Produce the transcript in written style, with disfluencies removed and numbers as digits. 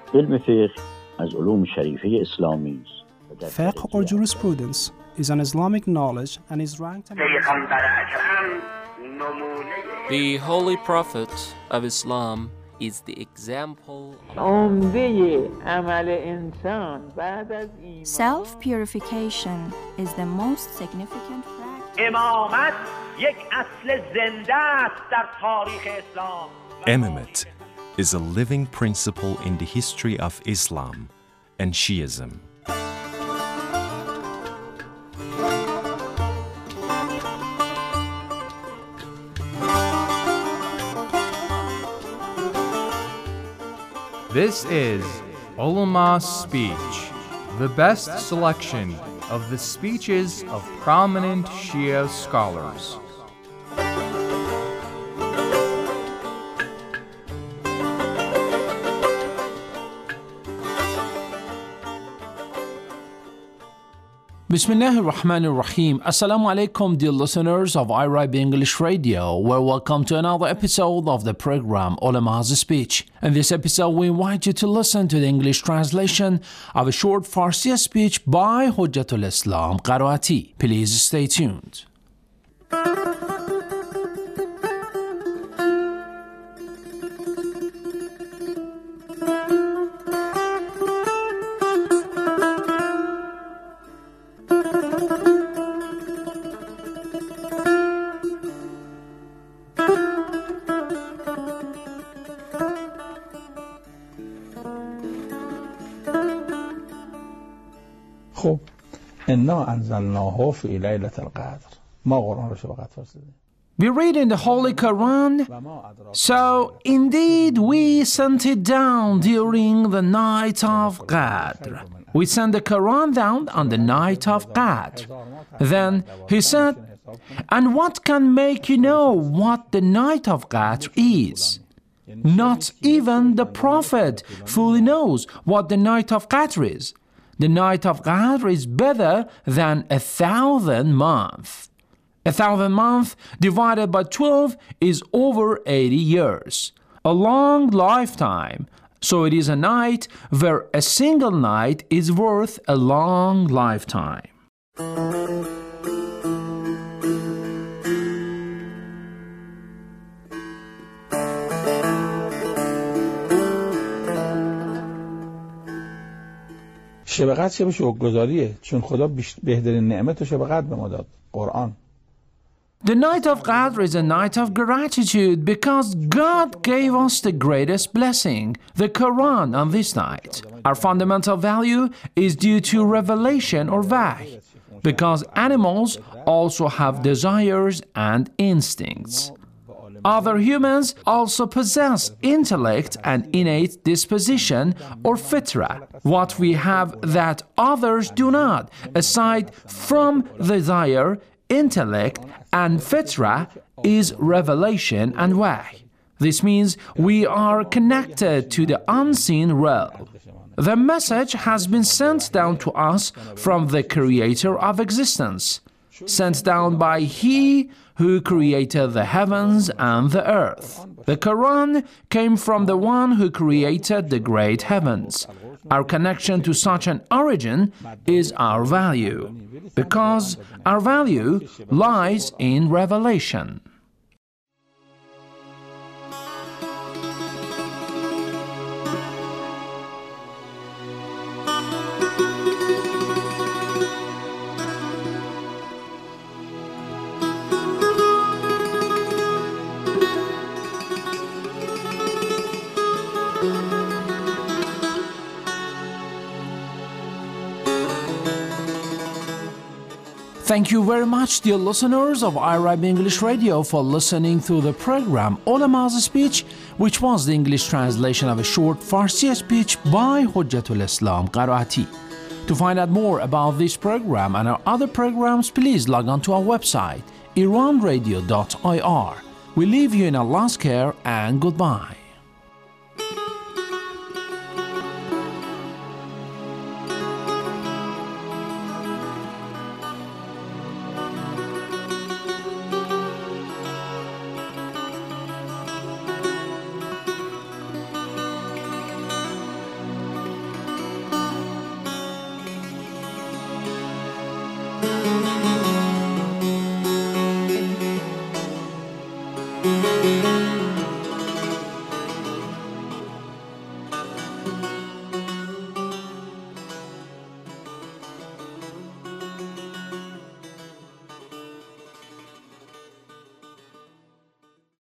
علم فقه از علوم شریفه اسلامی است. Fiqh or jurisprudence is an Islamic knowledge and is ranked The Holy Prophet of Islam is the example. Self-purification is the most significant practice. Imamate is a living principle in the history of Islam and Shiism. This is Ulama Speech, the best selection of the speeches of prominent Shia scholars. Bismillah ar-Rahman ar-Rahim. Assalamu alaikum, dear listeners of iRibe English Radio. Well, welcome to another episode of the program Ulama's Speech. In this episode, we invite you to listen to the English translation of a short Farsi speech by Hujjatul Islam Qaraati. Please stay tuned. خب انا انزلناه فی لیلة القدر ما قرآن رو شب قدر فرستادیم. We read in the Holy Quran, so indeed we sent it down during the night of Qadr. We sent the Quran down on the night of Qadr. Then he said, and what can make you know what the night of Qadr is? Not even the Prophet fully knows what the night of Qadr is. The night of Qadr is better than 1,000 months. 1,000 months divided by 12 is over 80 years. A long lifetime. So it is a night where a single night is worth a long lifetime. شب قدر شب شکرگزاریه چون خدا بهترین نعمت و شب قدر به ما داد قرآن. The night of Qadr is a night of gratitude because God gave us the greatest blessing, the Quran, on this night. Our fundamental value is due to revelation or wahy, because animals also have desires and instincts. Other humans also possess intellect and innate disposition or fitra, what we have that others do not, aside from desire, intellect, and fitra is revelation and wahy. This means we are connected to the unseen realm. The message has been sent down to us from the Creator of existence, sent down by He who created the heavens and the earth. The Quran came from the one who created the great heavens. Our connection to such an origin is our value, because our value lies in revelation. Thank you very much, dear listeners of iRibe English Radio, for listening to the program Ulama's Speech, which was the English translation of a short Farsi speech by Hujjatul Islam Qaraati. To find out more about this program and our other programs, please log on to our website, iranradio.ir. We leave you in Allah's care and goodbye. you.